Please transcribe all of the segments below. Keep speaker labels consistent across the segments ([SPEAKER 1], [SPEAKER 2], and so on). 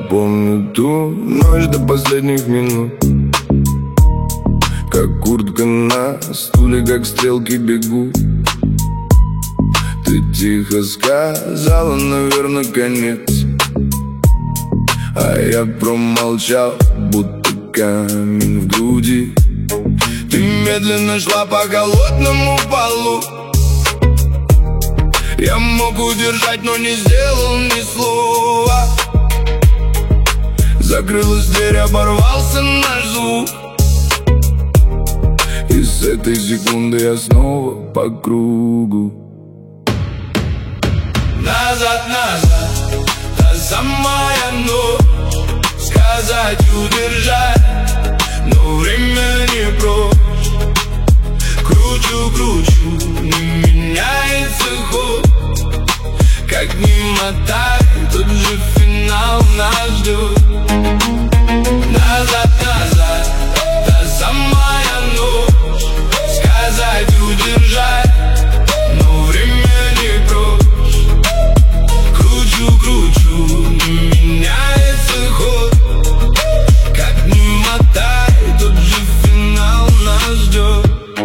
[SPEAKER 1] помню ту ночь до последних минут, как куртка на стуле, как стрелки бегут. Ты тихо сказала, наверное, конец, а я промолчал, будто камень в груди. Ты медленно шла по холодному полу. Я мог удержать, но не сделал ни слова. Закрылась дверь, оборвался наш звук. И с этой секунды я снова по кругу.
[SPEAKER 2] Назад, назад, та самая ночь. Сказать, удержать, но время не прочь. Кручу, кручу, не меняется ход. Как ни мотай, тот же финал нас ждет. Назад, назад, та самая ночь. Сказать, удержать, но время не прочь. Кручу, кручу, не меняется ход. Как ни мотай, тот же финал нас ждет.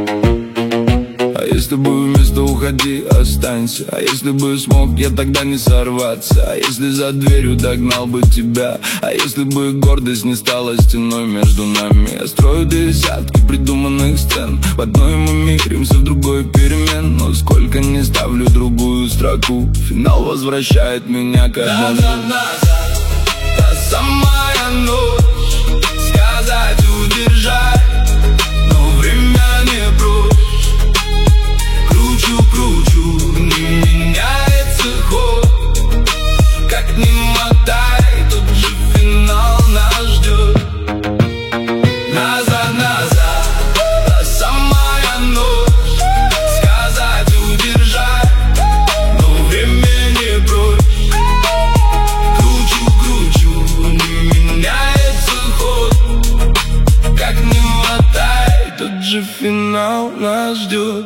[SPEAKER 1] А если бы вместо уходи, останься. А если бы смог, я тогда не сорваться. А если за дверью догнал бы тебя. А если бы гордость не стала стеной между нами. Я строю десятки придуманных сцен. В одной мы миримся, в другой перемен. Но сколько не ставлю другую строку, финал возвращает меня к одному.
[SPEAKER 2] Назад, назад, та самая ночь. Сказать, удержать, но время не прочь. Кручу, кручу, не меняется ход. Как ни мотай, тот же финал нас ждет. Назад, назад, та самая ночь. Сказать, удержать, но время не прочь. Кручу, кручу, не меняется ход. Как ни мотай, тот же финал нас ждет.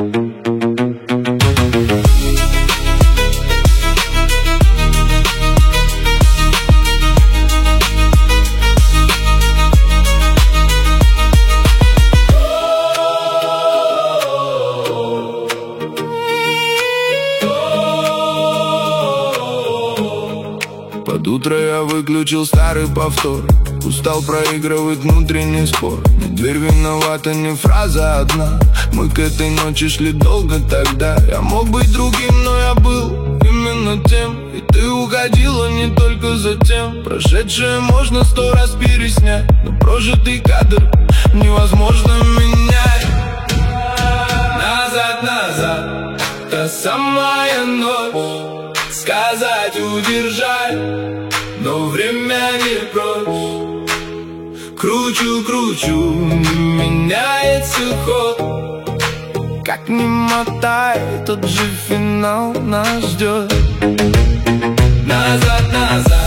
[SPEAKER 1] Под утро я выключил старый повтор. Устал проигрывать внутренний спор. Не дверь виновата, не фраза одна. Мы к этой ночи шли долго тогда. Я мог быть другим, но я был именно тем. И ты уходила не только за тем. Прошедшее можно 100 раз переснять, но прожитый кадр невозможно менять.
[SPEAKER 2] Назад, назад, та самая ночь. Сказать, удержать, но время не прочь. Кручу, кручу, не меняется ход.
[SPEAKER 1] Как ни мотай, тот же финал нас ждет.
[SPEAKER 2] Назад, назад.